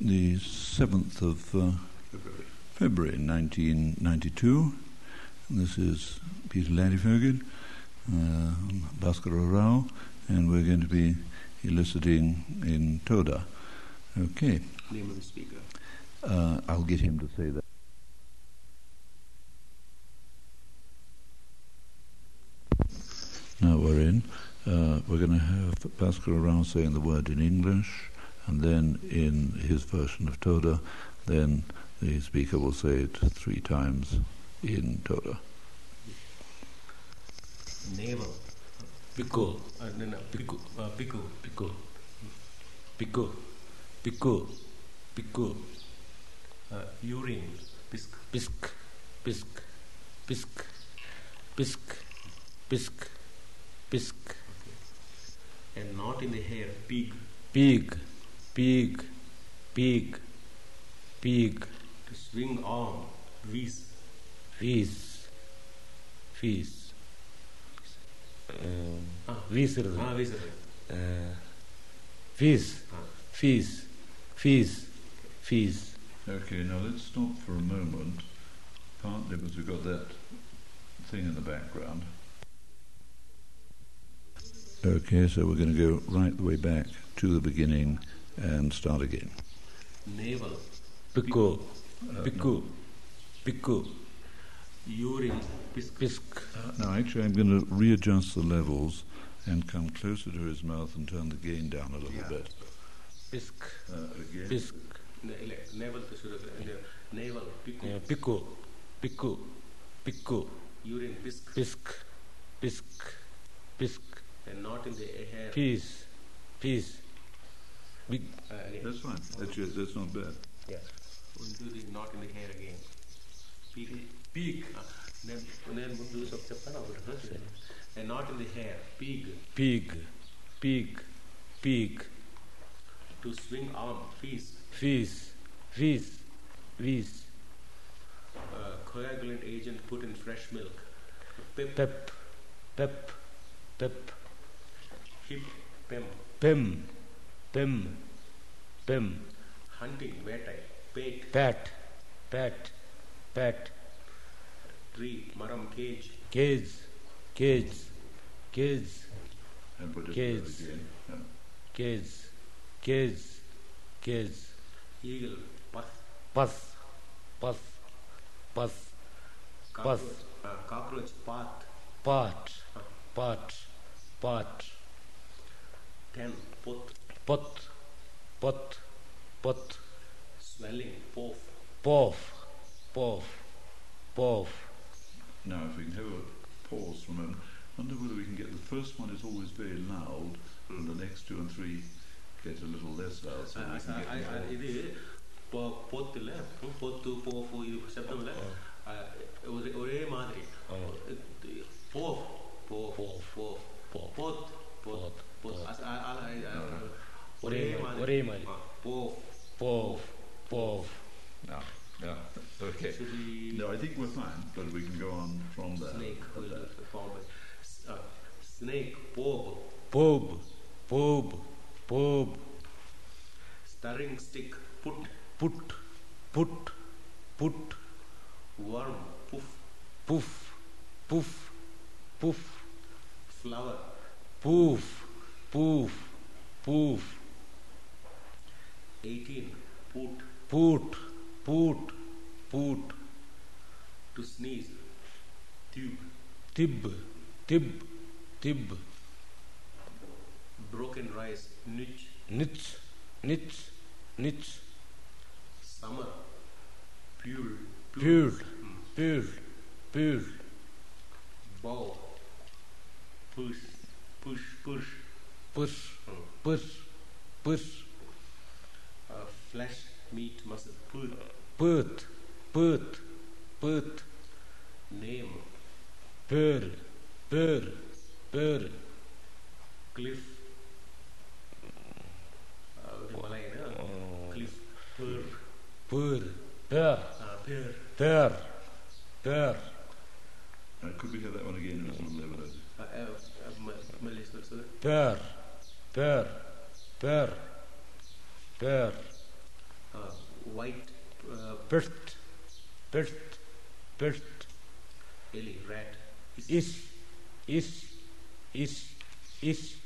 the 7th of February 1992. This is Peter Ladefoged, Bhaskara Rao, and we're going to be eliciting in Toda. Okay. Name of the speaker. I'll get him to say that. Now we're in. We're going to have Bhaskara Rao saying the word in English, and then in his version of Toda, then the speaker will say it 3 times in Toda. Navel. Pico. Pico. Pico. Pico. Pico. Pico. Pico. Urine. Pisk. Pisk. Pisk. Pisk. Pisk. Pisk. Pisk. And not in the hair. Pig. Pig. Pig. Pig. Pig. To swing arm. Vis. Vis. Vis. Fees. Okay, now let's stop for a moment, partly because we've got that thing in the background. Okay, so we're going to go right the way back to the beginning and start again. Navel. Pico. Pico. Pico. Urine. Pisk. Pisk. Now, actually, I'm going to readjust the levels and come closer to his mouth and turn the gain down a little bit. Pisk. Again. Pisk. Navel. Navel. Pico. Pico. Pico. Pico. Urine. Pisk. Pisk. Pisk. Pisk. And not in the hair. Peace. Peace. Big. That's fine. That's not bad. Yeah. We'll do the not in the hair again. Peak. Peak. Then we'll do something. And not in the hair. Pig. Pig. Pig. Pig. To swing arm. Fees. Fees. Fees. Fees. Coagulant agent put in fresh milk. Pep. Pep. Pep. Pep. Hip. Pem. Pem. Pem. Pem. Hunting. Vetai. Pate. Pat. Pat. Pat. Tree. Maram. Cage. Cage. Cage. Cage. And put it Cage. again. Yeah. Cage. Cage. Cage. Eagle. Puss. Puss. Puss. Puss. Puss. Cockroach. Path. Pot. Pot. Pot. 10. Pot. Pot. Pot. Pot. Swelling. Pof. Pof. Pof. Pof. Now, if we can have a pause for a moment, I wonder whether we can get the first one is always very loud, and the next 2 and 3 get a little less loud. So we can get this பொத்துல பொத்து போஃபு இது சப்தம்ல ஒரே மாதிரி போஃப் போஃப் போஃப் both both both ஒரே மாதிரி போஃப் போஃப் போஃப். Yeah. Okay. No, I think we're fine, but we can go on from there. Snake will form snake. Pob. Pob. Pob. Pob. Stirring stick. Put. Put. Put. Put. Worm. Puff. Puff. Puff. Puff. Flower. Poof. Poof. Poof. 18. Put. Put. Put. Put. To sneeze. Tube. Tib. Tib. Tib. Broken rice. Nitch. Nitch. Nitch. Nitch. Summer. Pule. Pule. Pule. Pule. Bow. Push. Push. Push. Push. Push. Push. Flesh. Meat. Muscle. Put. Put. Put. Put. Name. Pearl. Pearl. Pearl. Cliff. Cliff. Pearl. Pearl. Pear. Pear. Pear. Pear. Could we have that one again in a little level? Pear. Pear. Pear. Pear. white Pest. belly, rat. Is.